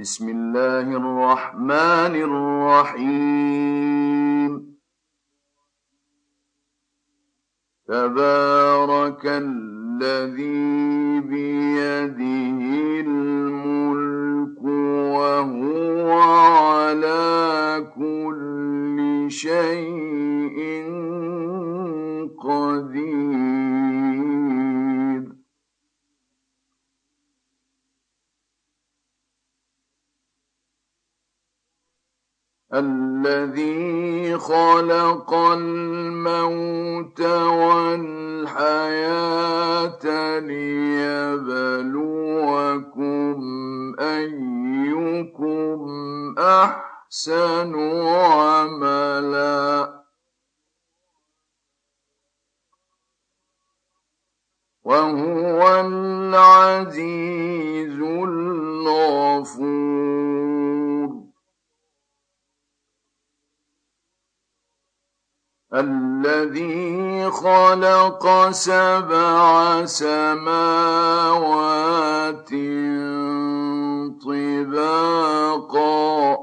بسم الله الرحمن الرحيم تبارك الذي بيده الملك وهو على كل شيء قدير الذي خلق الموت والحياة ليبلوكم أيكم أحسن عملا وهو العزيز الغفور الذي خلق 7 سماوات طباقا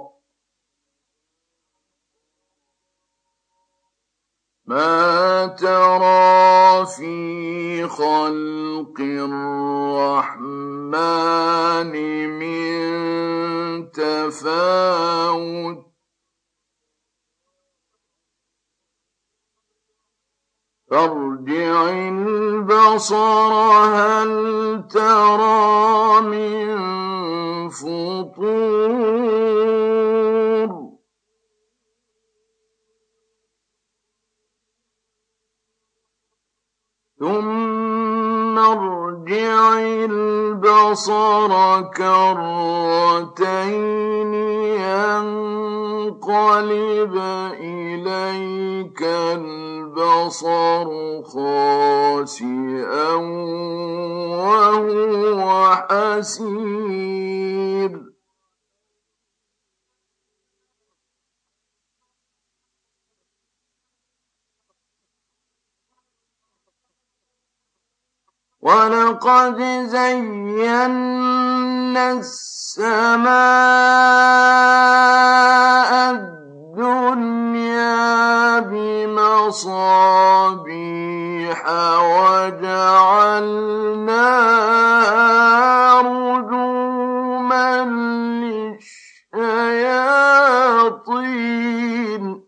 ما ترى في خلق الرحمن من تفاوت فارجع البصر هل ترى من فطور ثم ارجع البصر كرتين ينقلب إليك البصر خاسئا وهو حسير ولقد زينا السماء الدنيا بمصابيح وجعلناها رجوما للشياطين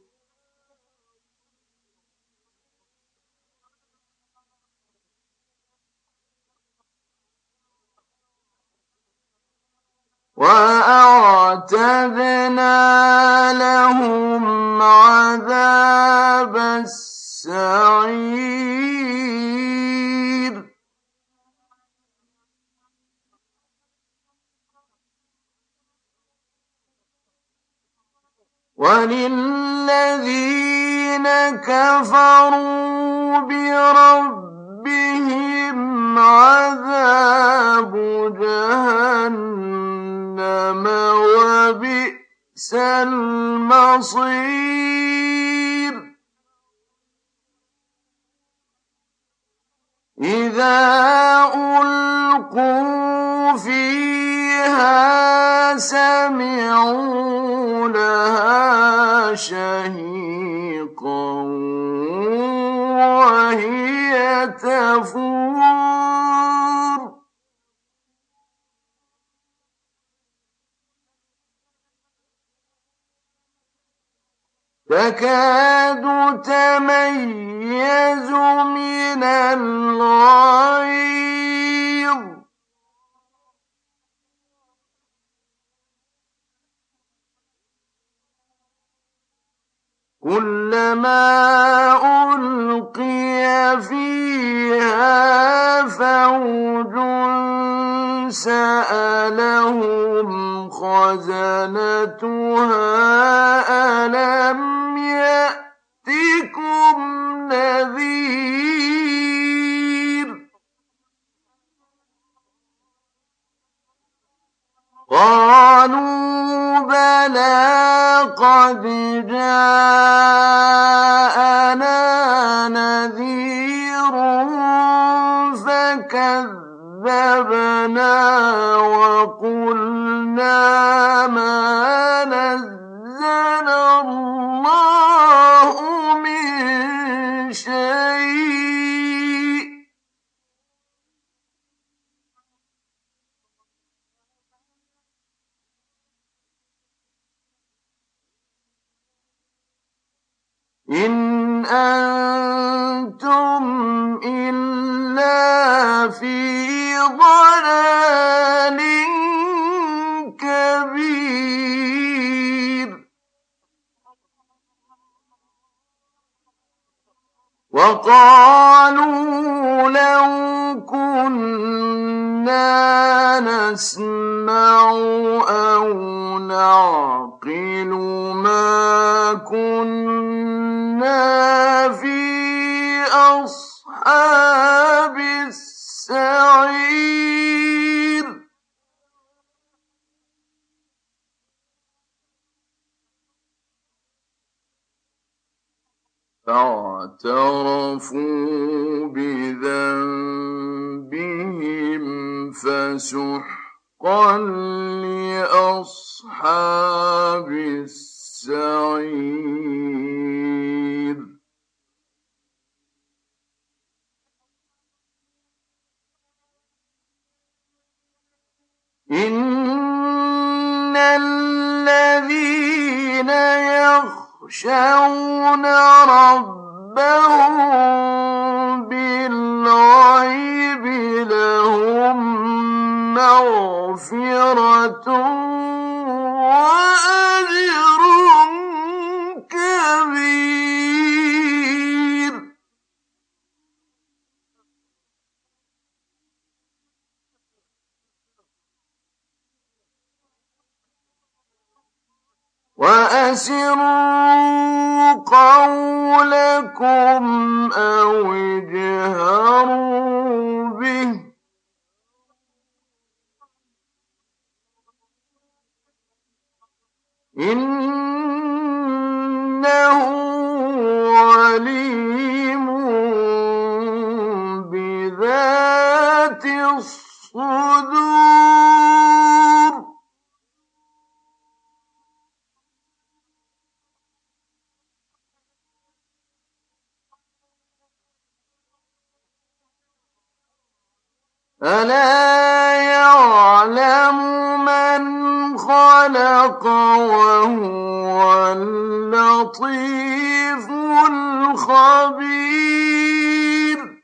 وأعتدنا لهم عذاب السعير وللذين كفروا بربهم عذاب جهنم وبئس المصير إذا ألقوا فيها سمعوا لها شهيقا وهي تفور تكاد تميز من الغيظ كلما ألقي فيها فوج سألهم خزنتها ألم يأتكم نذير قالوا بلى قد جاءنا نذير فكذبنا وقلنا ما نزل الله من شيء إن أنتم إلا في ضلال كبير وقالوا لو كنا نسمع أو نعقل ما كنا في أصحاب السعير فاعترفوا بذنبهم فسحقا لأصحاب السعير إن الذين يخشون ربهم بالغيب لهم مغفرة وأجر كبير وأسروا قولكم أو اجهروا به إنه عليم بذات الصدور ألا يعلم من خلق وهو اللطيف الخبير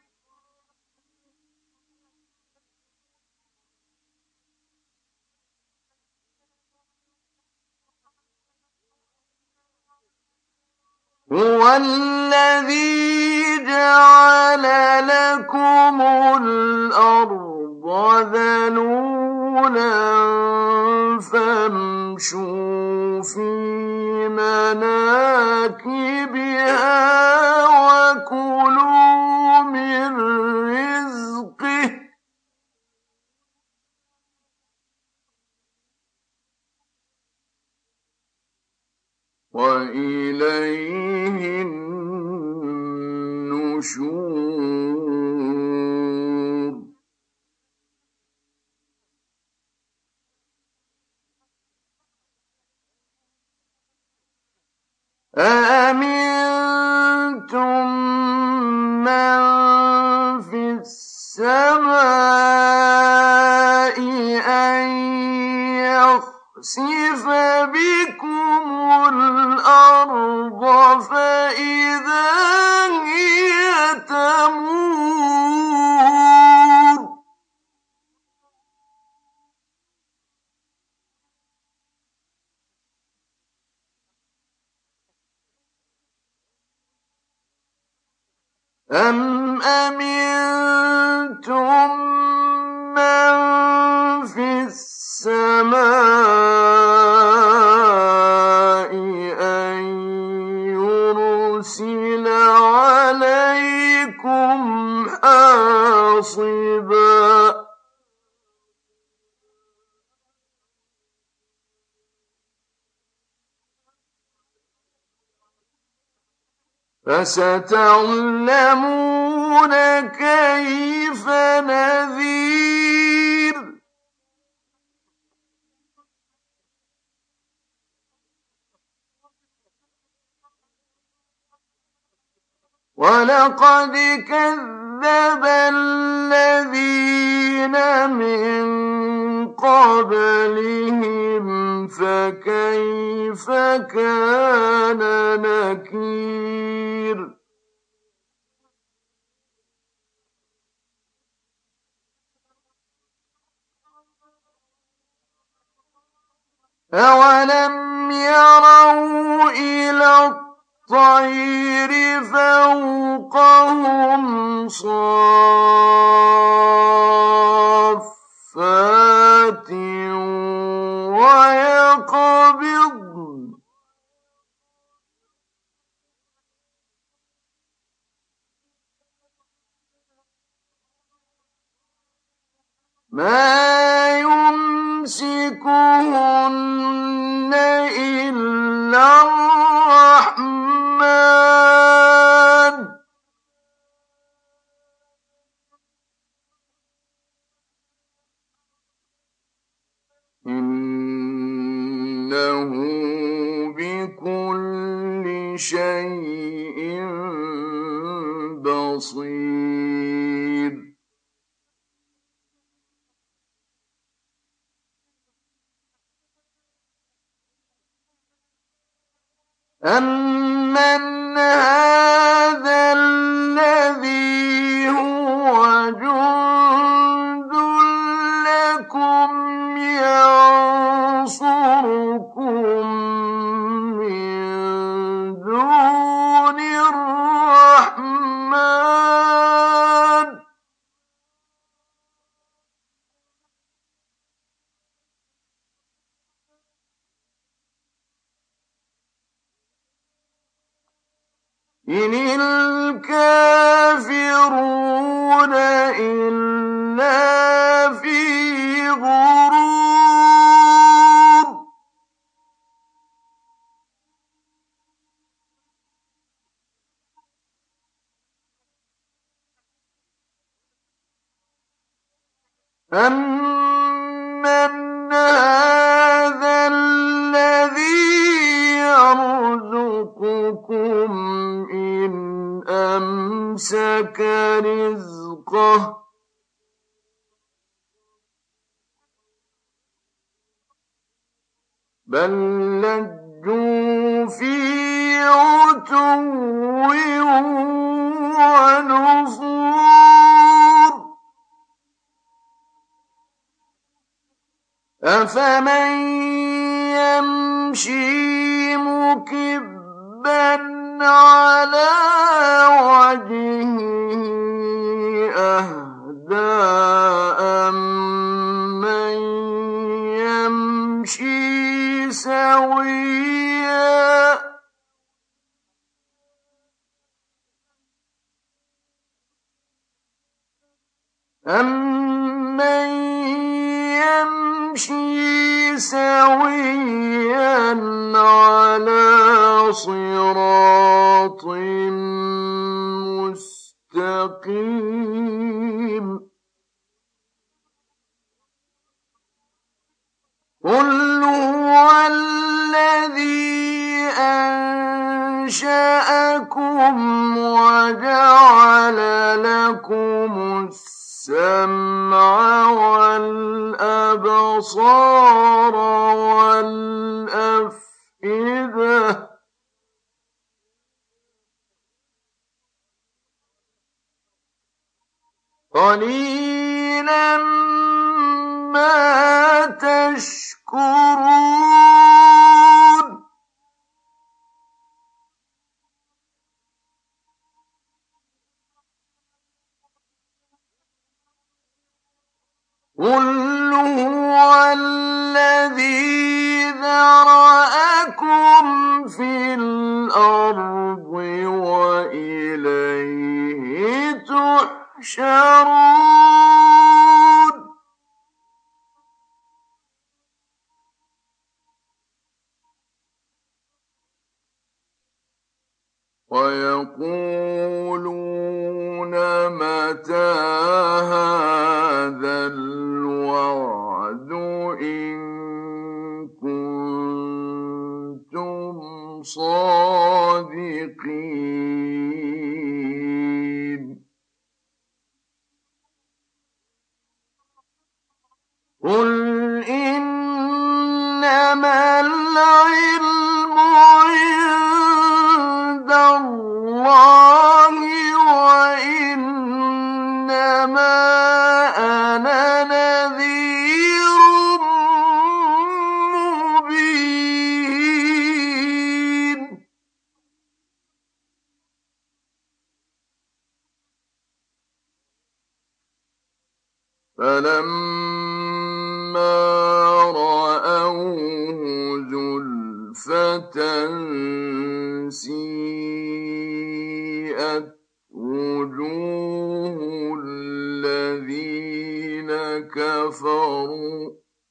هو الذي جعل لكم الأرض ذلولا فامشوا في مناكبها وكلوا من رزقه وإليه النشور أأمنتم من في السماء أن يخسف بكم الأرض فإذا هي تمور أم أمنتم من في السماء أن يرسل عليكم حاصبا فستعلمون كيف نذير وَلَقَدْ كَذَّبَ الَّذِينَ مِن قَبْلِهِمْ فَكَيْفَ كَانَ نَكِيرِ أَوَلَمْ يَرَوْا إِلَى الطَّيْرِ فَوْقَهُمْ صَافَّاتٍ وَيَقْبِضْنَ مَا يُمْسِكُهُنَّ إِلَّا الرَّحْمَٰنُ ۚ إِنَّهُ بِكُلِّ شَيْءٍ بَصِيرٌ أَمَّنْ هَٰذَا الَّذِي هُوَ جُندٌ لَّكُمْ يَنصُرُكُم مِّن دُونِ الرَّحْمَٰنِ ۚ إِنِ الْكَافِرُونَ إِلَّا فِي غُرُورٍ أَمَّنْ هَٰذَا الَّذِي يَرْزُقُكُمْ إِنْ أَمْسَكَ رِزْقَهُ بَل لَّجُّوا فِي عُتُوٍّ وَنُفُورٍ أَفَمَن يَمْشِي مُكِبًّا عَلَىٰ وَجْهِهِ أَهْدَىٰ أَمَّن يَمْشِي سَوِيًّا عَلَىٰ صِرَاطٍ مُّسْتَقِيمٍ قُلْ هُوَ الَّذِي أَنشَأَكُمْ وَجَعَلَ لَكُمُ السَّمْعَ وَالْأَبْصَارَ وَالْأَفْئِدَةَ ۚ قَلِيلًا مَّا تَشْكُرُونَ قُلْ هُوَ الَّذِي ذَرَأَكُمْ فِي الْأَرْضِ وَإِلَيْهِ تُحْشَرُونَ وَيَقُولُونَ مَتَىٰ هَٰذَا الْوَعْدُ إِن كُنتُمْ صَادِقِينَ إنما العلم عند الله وإنما أنا نذير مبين فلما رأوه زلفة سيئت وجوه الذين كفروا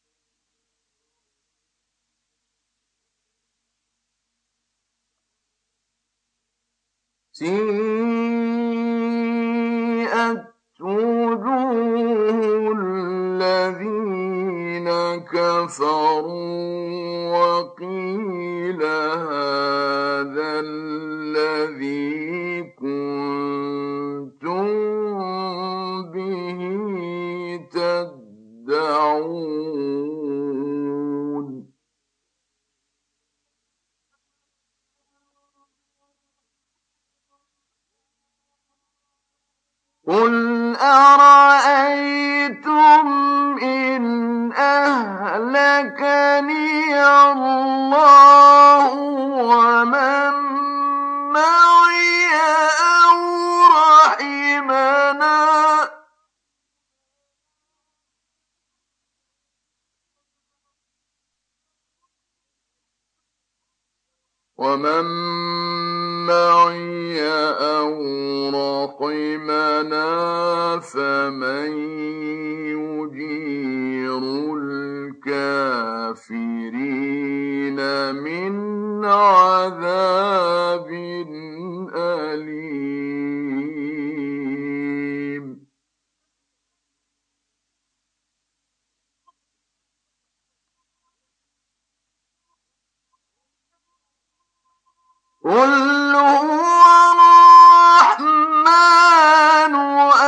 وقيل هذا الذي كنتم به تدعون قل أرأيتم إن أهلكني الله ومن معي أو رحمنا فمن يجير الكافرين من عذاب أليم قل هو الرحمن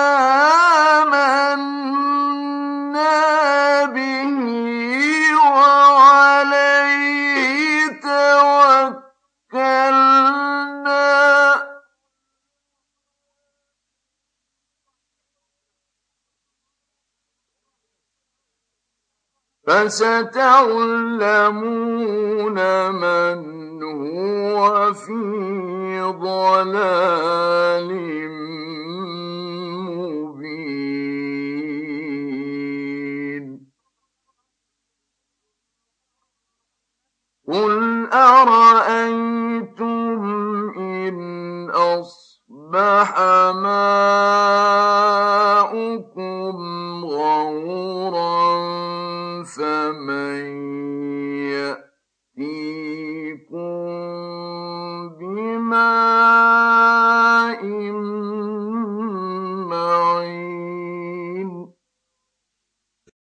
آمنا به وعليه توكلنا فستعلمون من هو في ضلال مبين قل أرأيتم إن أصبح ماؤكم غورا فمن يأتيكم